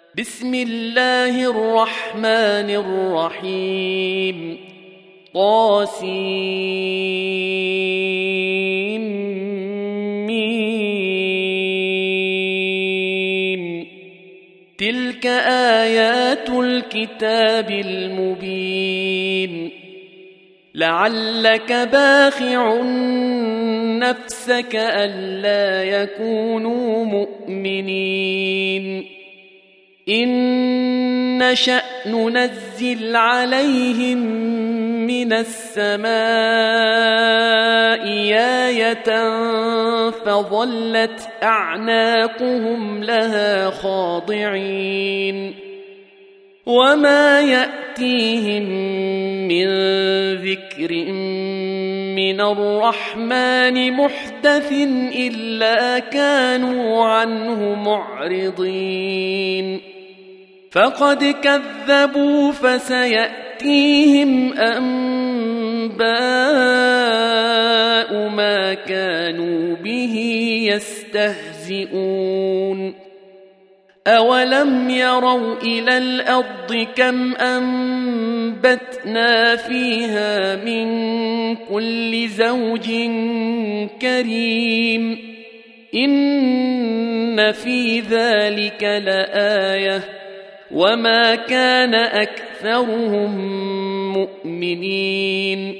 بسم الله الرحمن الرحيم طاسيم تلك آيات الكتاب المبين لعلك باخع نفسك ألا يكونوا مؤمنين إن نشأ ننزل عليهم من السماء آية فظلت أعناقهم لها خاضعين وما يأتيهم من ذكر من الرحمن محدث إلا كانوا عنه معرضين فقد كذبوا فسيأتيهم أنباء ما كانوا به يستهزئون أولم يروا إلى الأرض كم أنبتنا فيها من كل زوج كريم إن في ذلك لآية وما كان أكثرهم مؤمنين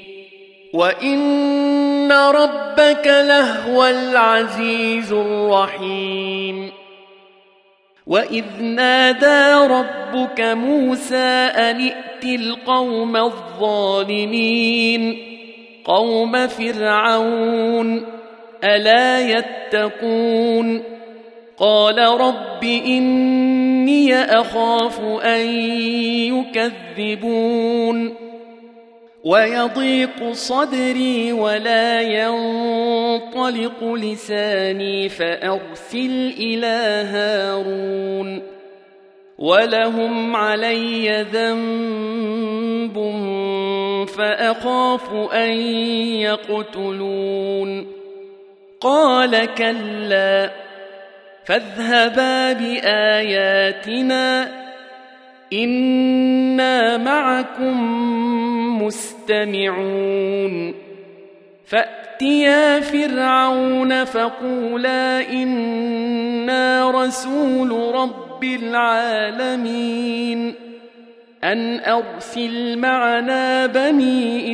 وإن ربك لهو العزيز الرحيم وإذ نادى ربك موسى أن ائت القوم الظالمين قوم فرعون ألا يتقون قال رب إني أخاف أن يكذبون ويضيق صدري ولا ينطلق لساني فأرسل إلى هارون ولهم علي ذنب فأخاف أن يقتلون قال كلا فاذهبا بآياتنا إنا معكم مستمعون فأتيا فرعون فقولا إنا رسول رب العالمين أن أرسل معنا بني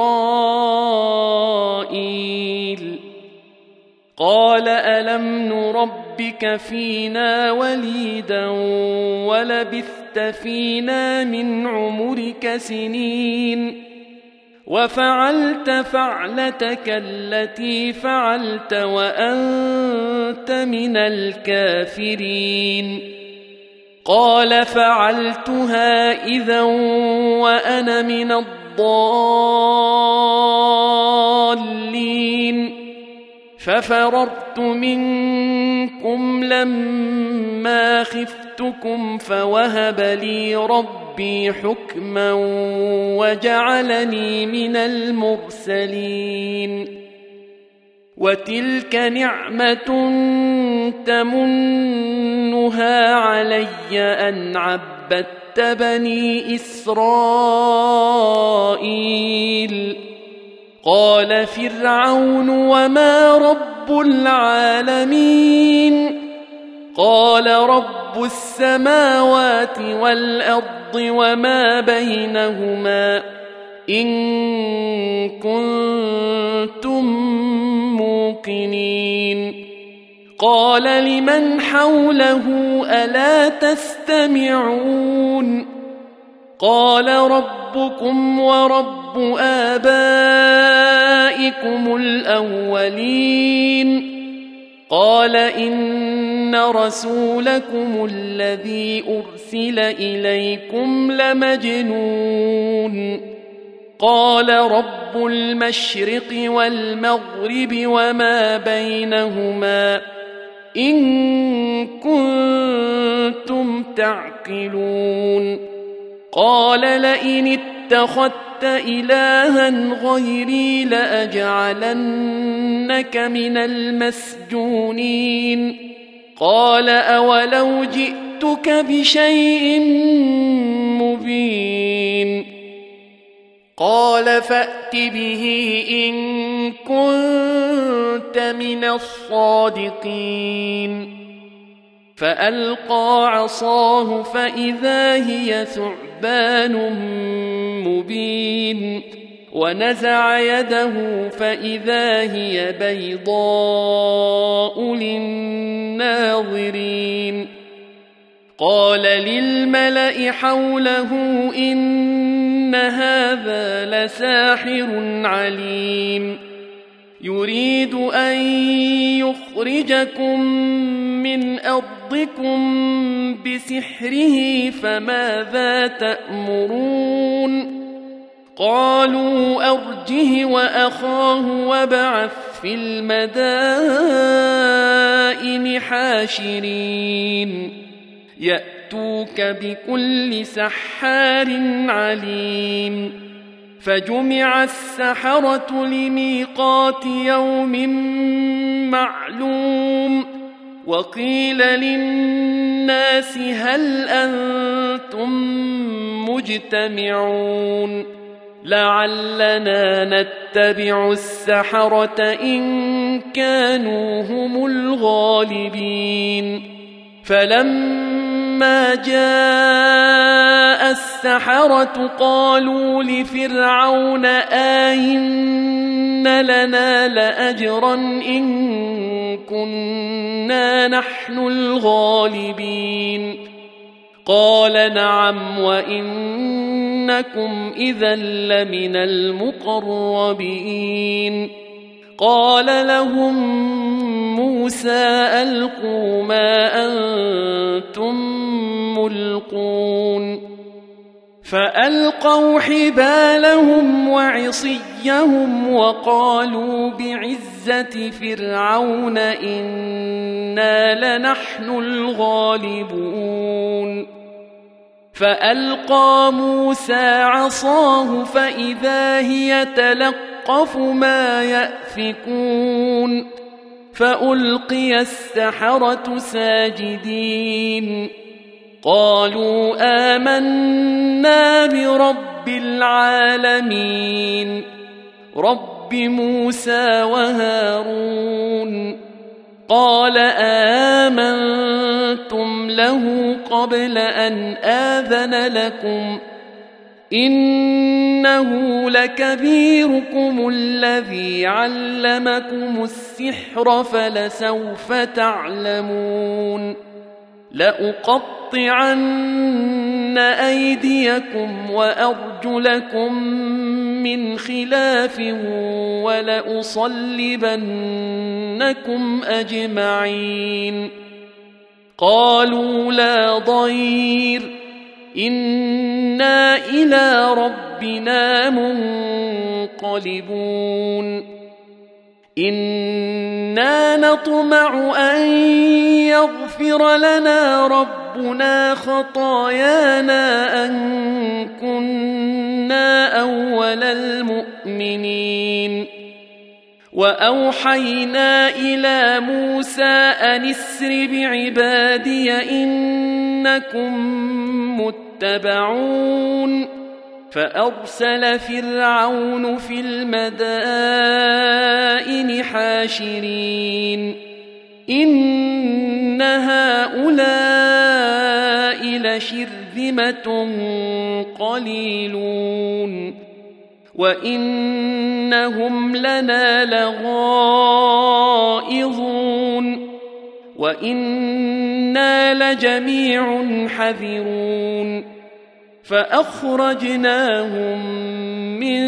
إسرائيل قال ألم نربك فينا وليدا ولبثت فينا من عمرك سنين وفعلت فعلتك التي فعلت وأنت من الكافرين قال فعلتها إذا وأنا من الضالين ففررت منكم لما خفتكم فوهب لي ربي حكما وجعلني من المرسلين وتلك نعمة تمنها علي أن عبدت بني إسرائيل قال فرعون وما رب العالمين قال رب السماوات والأرض وما بينهما إن كنتم موقنين قال لمن حوله ألا تستمعون قال ربكم ورب آبائكم الأولين قال إن رسولكم الذي أرسل إليكم لمجنون قال رب المشرق والمغرب وما بينهما إن كنتم تعقلون قال لئن اتخذت إلها غيري لأجعلنك من المسجونين قال أولو جئت جئتك بشيء مبين قال فأت به إن كنت من الصادقين فألقى عصاه فإذا هي ثعبان مبين ونزع يده فإذا هي بيضاء للناظرين قال للملأ حوله إن هذا لساحر عليم يريد أن يخرجكم من أرضكم بسحره فماذا تأمرون قالوا أرجه وأخاه وابعث في المدائن حاشرين يأتوك بكل سحار عليم فجمع السحرة لميقات يوم معلوم وقيل للناس هل أنتم مجتمعون لعلنا نتبع السحرة إن كانوا هم الغالبين فلما جاء السحرة قالوا لفرعون آئن لنا لأجرا إن كنا نحن الغالبين قال نعم وإنكم إذا لمن المقربين قال لهم موسى ألقوا ما أنتم ملقون فألقوا حبالهم وعصيهم وقالوا بعزة فرعون إنا لنحن الغالبون فألقى موسى عصاه فإذا هي تلقف ما يأفكون فألقي السحرة ساجدين قالوا آمنا برب العالمين رب موسى وهارون قال آمنتم له قبل أن آذن لكم إنه لكبيركم الذي علمكم السحر فلسوف تعلمون لأقطعن أيديكم وأرجلكم من خلاف ولأصلبنكم أجمعين قالوا لا ضير إنا إلى ربنا منقلبون إنا نطمع أن يغفر لنا ربنا خطايانا أن كنا أول المؤمنين وأوحينا إلى موسى أن اسر بعبادي إنكم متبعون فأرسل فرعون في المدائن حاشرين إن هؤلاء لشرذمة قليلون وإنهم لنا لغائظون وإنا لجميع حذرون فأخرجناهم من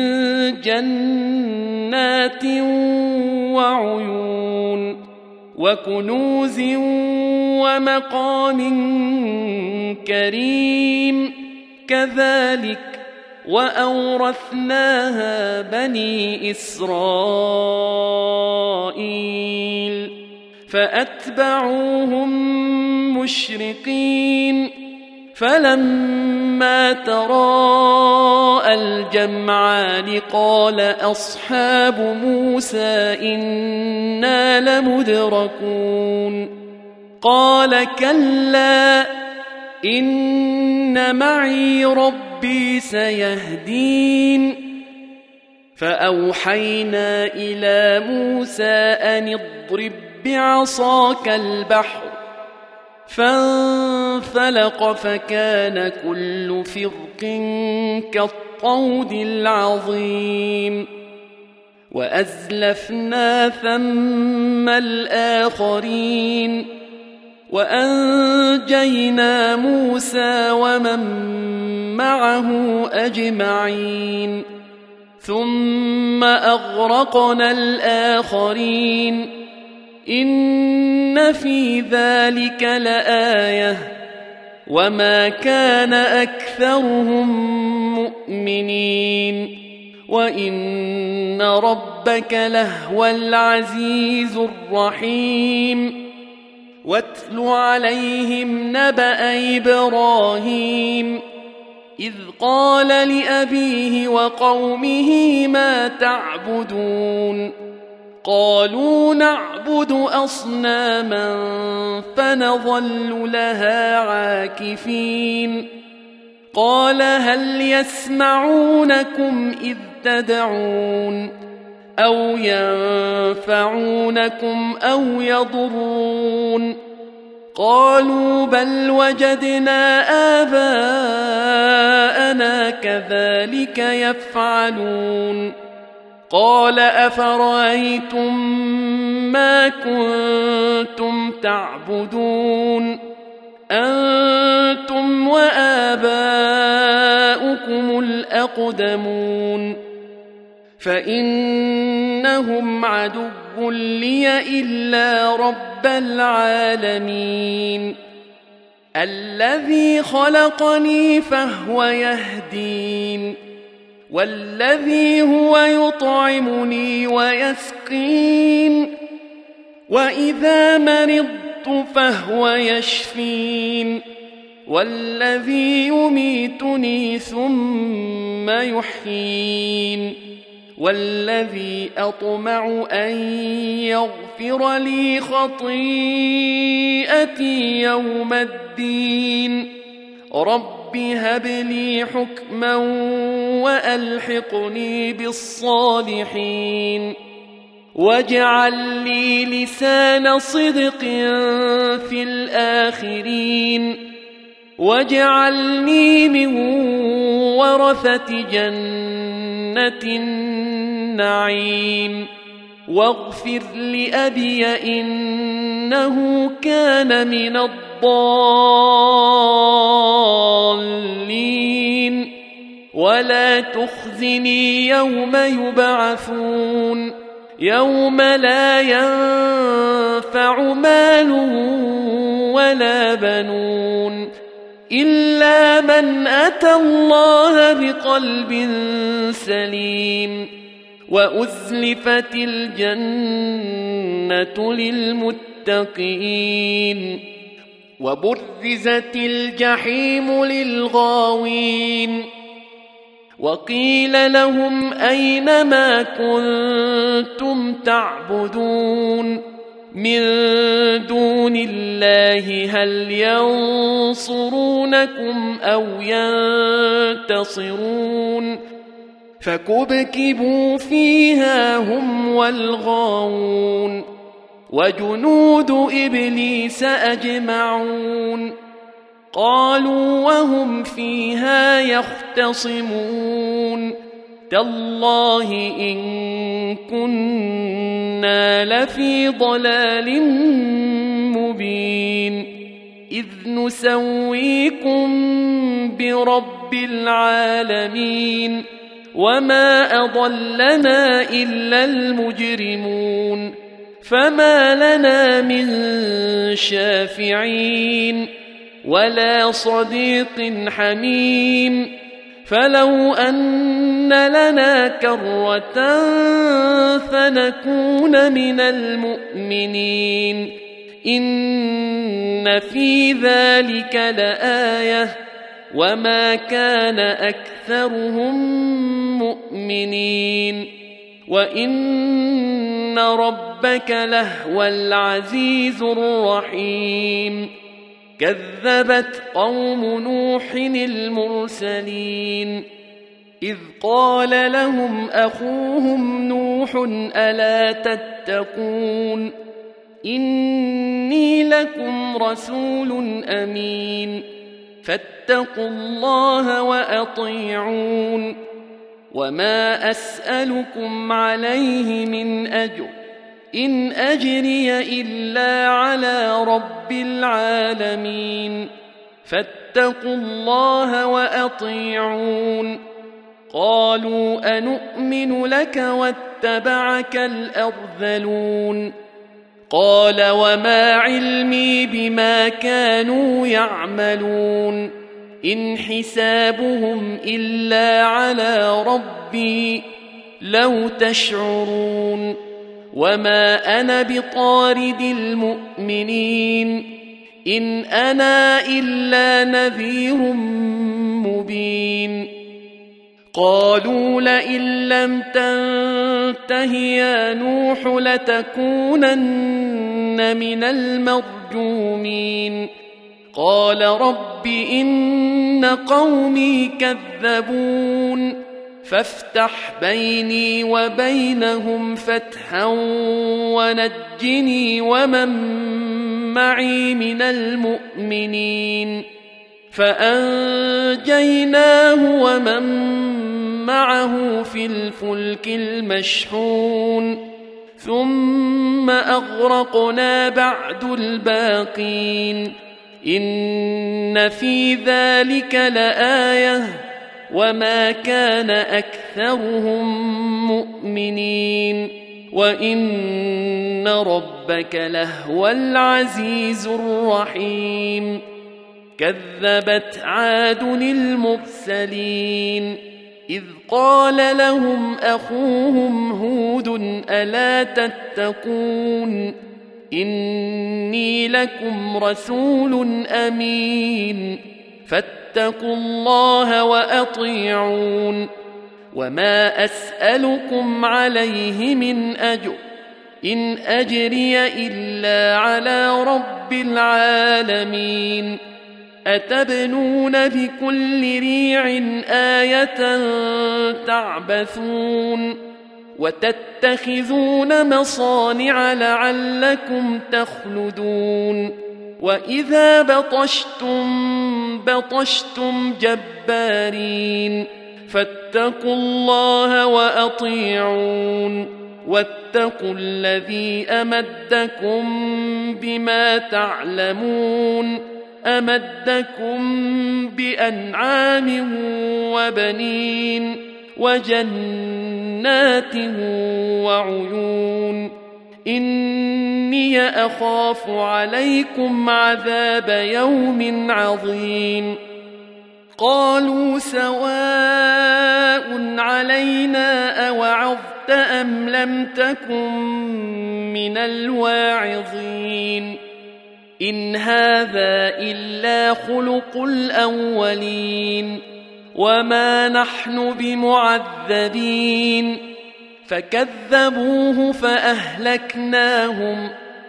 جنات وعيون وكنوز ومقام كريم كذلك وأورثناها بني إسرائيل فأتبعوهم مشرقين فلما تراءى الجمعان قال أصحاب موسى إنا لمدركون قال كلا إن معي ربي سيهدين فأوحينا إلى موسى أن اضرب بعصاك البحر فانفلق فكان كل فرق كالطود العظيم وأزلفنا ثم الآخرين وأنجينا موسى ومن معه أجمعين ثم أغرقنا الآخرين إن في ذلك لآية وما كان أكثرهم مؤمنين وإن ربك لهو العزيز الرحيم واتل عليهم نبأ إبراهيم إذ قال لأبيه وقومه ما تعبدون قالوا نعبد أصناما فنظل لها عاكفين قال هل يسمعونكم إذ تدعون أو ينفعونكم أو يضرون قالوا بل وجدنا آباءنا كذلك يفعلون قال أفرأيتم ما كنتم تعبدون أنتم وآباؤكم الأقدمون فإنهم عدو لي إلا رب العالمين الذي خلقني فهو يهدين والذي هو يطعمني ويسقين وإذا مرضت فهو يشفين والذي يميتني ثم يحيين والذي أطمع أن يغفر لي خطيئتي يوم الدين رب هب لي حكما وألحقني بالصالحين واجعل لي لسان صدق في الآخرين واجعلني من ورثة جنة النعيم واغفر لأبي إنه كان من الضالين ولا تخزني يوم يبعثون يوم لا ينفع مال ولا بنون إلا من أتى الله بقلب سليم وأزلفت الجنة للمتقين وبرزت الجحيم للغاوين وقيل لهم أين ما كنتم تعبدون من دون الله هل ينصرونكم أو ينتصرون فكبكبوا فيها هم والغاوون وجنود إبليس أجمعون قالوا وهم فيها يختصمون تالله إن كنا لفي ضلال مبين إذ نسويكم برب العالمين وما أضلنا إلا المجرمون فما لنا من شافعين ولا صديق حميم فلو أن لنا كرة فنكون من المؤمنين إن في ذلك لآية وما كان أكثرهم مؤمنين وإن ربك لهو العزيز الرحيم كذبت قوم نوح المرسلين إذ قال لهم أخوهم نوح ألا تتقون إني لكم رسول أمين فاتقوا الله وأطيعون وما أسألكم عليه من أجر إن أجري إلا على رب العالمين فاتقوا الله وأطيعون قالوا أنؤمن لك واتبعك الأرذلون قال وما علمي بما كانوا يعملون إن حسابهم إلا على ربي لو تشعرون وما أنا بطارد المؤمنين إن أنا إلا نذير مبين قالوا لئن لم تنته يا نوح لتكونن من المرجومين قال رب إن قومي كذبون فافتح بيني وبينهم فتحا ونجني ومن معي من المؤمنين فأنجيناه ومن معه في الفلك المشحون ثم أغرقنا بعد الباقين إن في ذلك لآية وما كان أكثرهم مؤمنين وإن ربك لهو العزيز الرحيم كذبت عاد المرسلين إذ قال لهم أخوهم هود ألا تتقون إني لكم رسول أمين فاتقوا الله وأطيعون وما أسألكم عليه من أجر إن أجري إلا على رب العالمين أتبنون بكل ريع آية تعبثون وتتخذون مصانع لعلكم تخلدون وإذا بطشتم جبارين فاتقوا الله وأطيعون واتقوا الذي أمدكم بما تعلمون أمدكم بأنعام وبنين وجنات وعيون إني أخاف عليكم عذاب يوم عظيم قالوا سواء علينا أوعظت أم لم تكن من الواعظين إن هذا إلا خلق الأولين وما نحن بمعذبين فكذبوه فأهلكناهم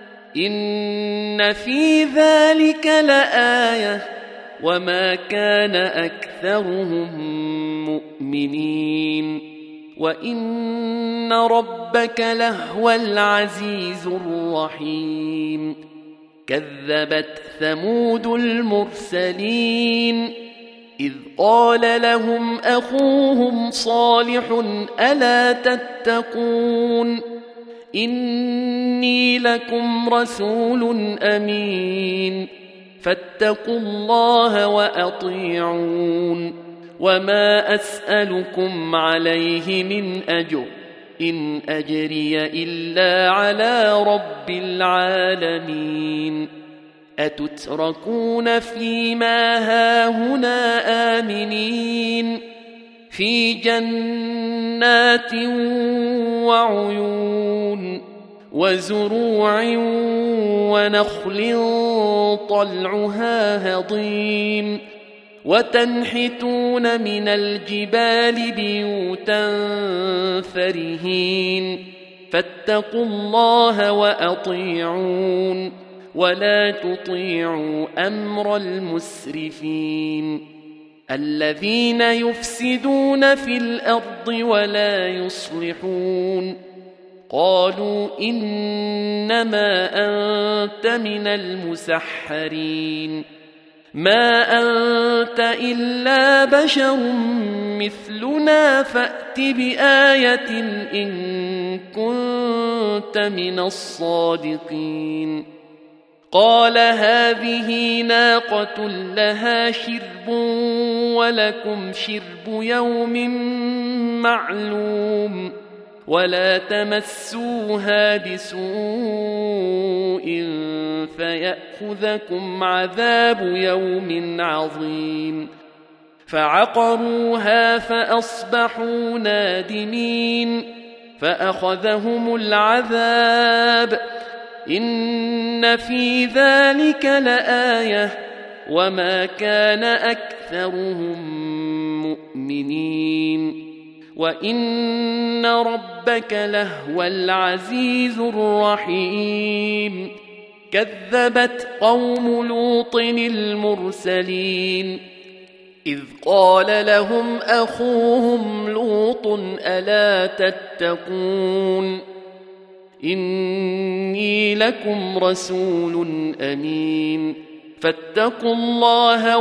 إن في ذلك لآية وما كان أكثرهم مؤمنين وإن ربك لهو العزيز الرحيم كذبت ثمود المرسلين إذ قال لهم أخوهم صالح ألا تتقون إني لكم رسول أمين فاتقوا الله وأطيعون وما أسألكم عليه من أجر إن أجري إلا على رب العالمين أتتركون فيما هاهنا آمنين في جنات وعيون وزروع ونخل طلعها هضيم وتنحتون من الجبال بيوتا فرهين فاتقوا الله وأطيعون ولا تطيعوا أمر المسرفين الذين يفسدون في الأرض ولا يصلحون. قالوا إنما أنت من المسحرين ما أنت إلا بشر مثلنا فأت بآية إن كنت من الصادقين. قال هذه ناقة لها شرب ولكم شرب يوم معلوم ولا تمسوها بسوء فيأخذكم عذاب يوم عظيم. فعقروها فأصبحوا نادمين فأخذهم العذاب إن في ذلك لآية وما كان أكثرهم مؤمنين وإن ربك لهو العزيز الرحيم. كذبت قوم لوط المرسلين إذ قال لهم أخوهم لوط ألا تتقون إني لكم رسول أمين فاتقوا الله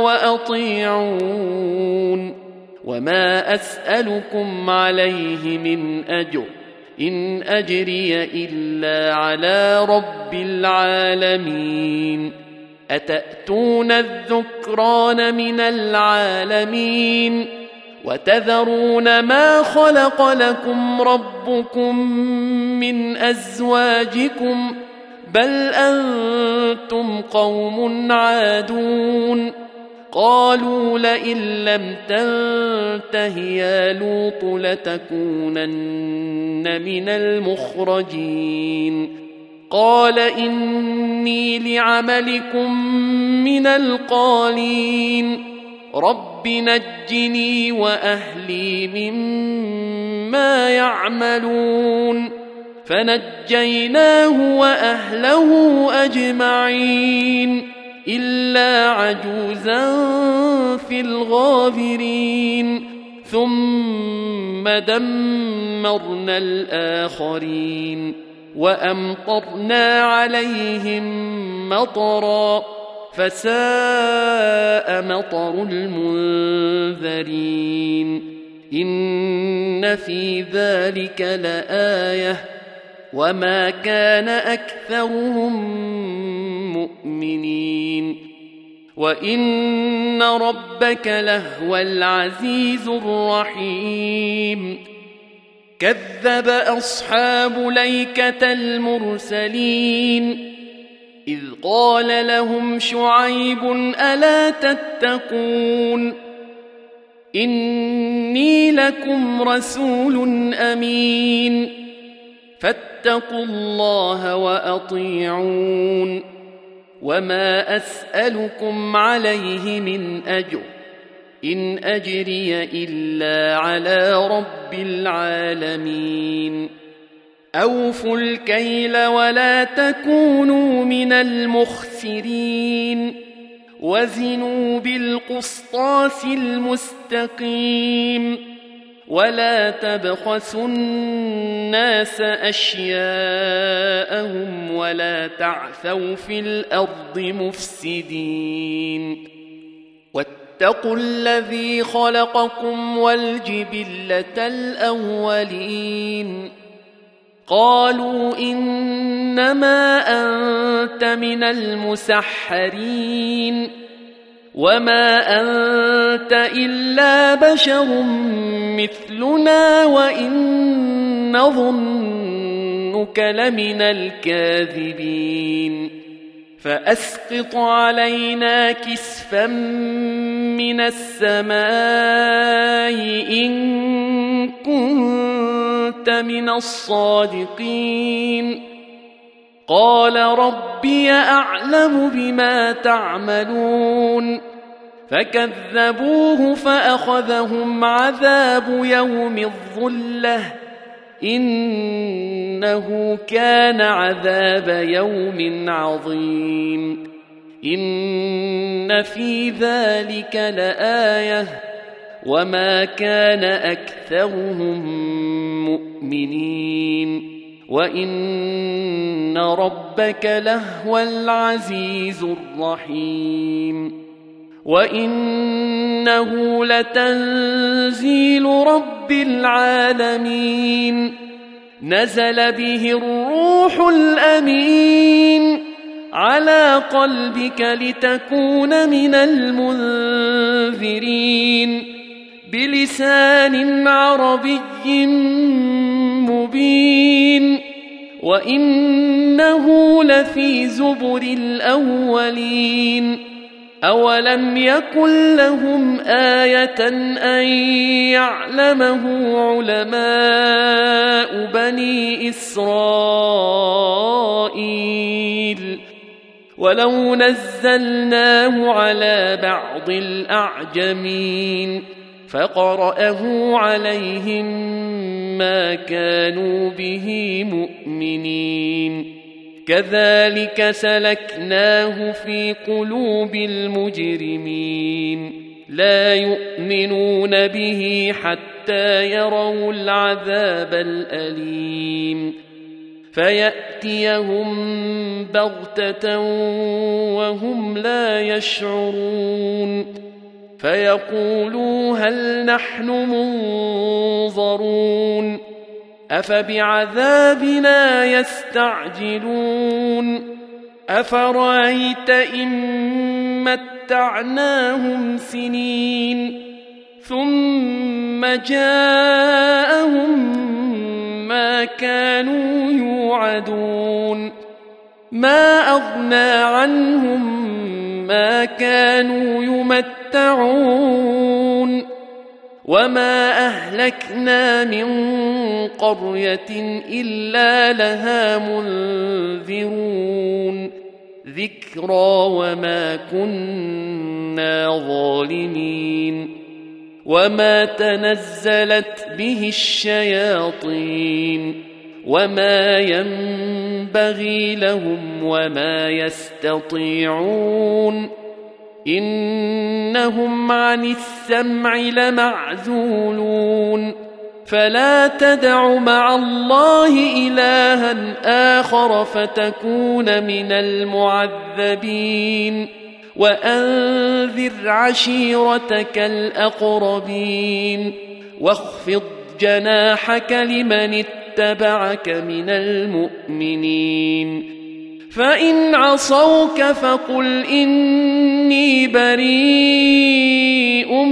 وأطيعون وما أسألكم عليه من أجر إن أجري إلا على رب العالمين. أتأتون الذكران من العالمين وتذرون ما خلق لكم ربكم من أزواجكم بل أنتم قوم عادون. قالوا لئن لم تنته يا لوط لتكونن من المخرجين. قال إني لعملكم من القالين رب نجني وأهلي مما يعملون. فنجيناه وأهله أجمعين إلا عجوزا في الغابرين ثم دمرنا الآخرين وأمطرنا عليهم مطرا فساء مطر المنذرين. إن في ذلك لآية وما كان أكثرهم مؤمنين وإن ربك لهو العزيز الرحيم. كذب أصحاب ليكة المرسلين إذ قال لهم شعيب ألا تتقون إني لكم رسول أمين فاتقوا الله وأطيعون وما أسألكم عليه من أجر إن أجري إلا على رب العالمين. أوفوا الكيل ولا تكونوا من المخسرين وزنوا بالقسطاس المستقيم ولا تبخسوا الناس أشياءهم ولا تعثوا في الأرض مفسدين. واتقوا الذي خلقكم والجبلة الأولين. قالوا إنما أنت من المسحرين وما أنت إلا بشر مثلنا وإن نظنك لمن الكاذبين. فأسقط علينا كسفا من السماء إن كنت من الصادقين. قال ربي أعلم بما تعملون فكذبوه فأخذهم عذاب يوم الظلة إنه كان عذاب يوم عظيم إن في ذلك لآية وما كان أكثرهم مؤمنين وإن ربك لهو العزيز الرحيم وإنه لتنزيل رب العالمين نزل به الروح الأمين على قلبك لتكون من المنذرين بلسان عربي مبين وإنه لفي زبر الأولين أولم يكن لهم آية أن يعلمه علماء بني إسرائيل ولو نزلناه على بعض الأعجمين فقرأه عليهم ما كانوا به مؤمنين كذلك سلكناه في قلوب المجرمين لا يؤمنون به حتى يروا العذاب الأليم فيأتيهم بغتة وهم لا يشعرون فيقولوا هل نحن منظرون أفبعذابنا يستعجلون أفرأيت إن متعناهم سنين ثم جاءهم ما كانوا يوعدون ما أغنى عنهم ما كانوا يمتعون وما أهلكنا من قرية إلا لها منذرون ذكرى وما كنا ظالمين وما تنزلت به الشياطين وما ينبغي لهم وما يستطيعون إنهم عن السمع لمعزولون فلا تدع مع الله إلها آخر فتكون من المعذبين وأنذر عشيرتك الأقربين واخفض جناحك لمن اتبعك من المؤمنين فإن عصوك فقل إني بريء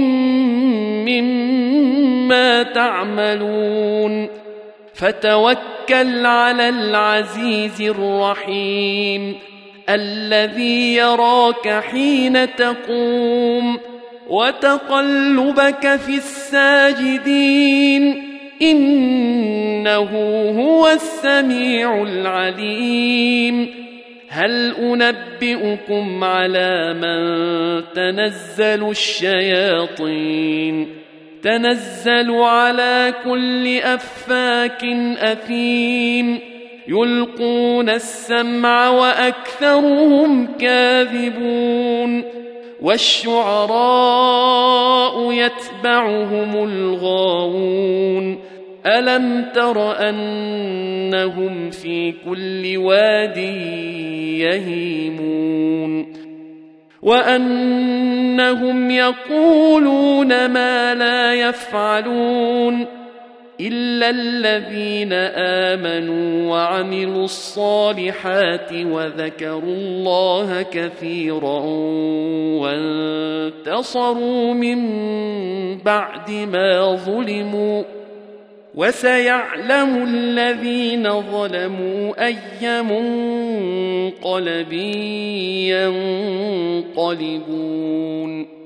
مما تعملون فتوكل على العزيز الرحيم الذي يراك حين تقوم وتقلبك في الساجدين إنه هو السميع العليم هل أنبئكم على من تنزل الشياطين تنزل على كل أفاك أثيم يلقون السمع وأكثرهم كاذبون والشعراء يتبعهم الغاوون ألم تر أنهم في كل واد يهيمون وأنهم يقولون ما لا يفعلون إلا الذين آمنوا وعملوا الصالحات وذكروا الله كثيرا وانتصروا من بعد ما ظلموا وسيعلم الذين ظلموا أي منقلب ينقلبون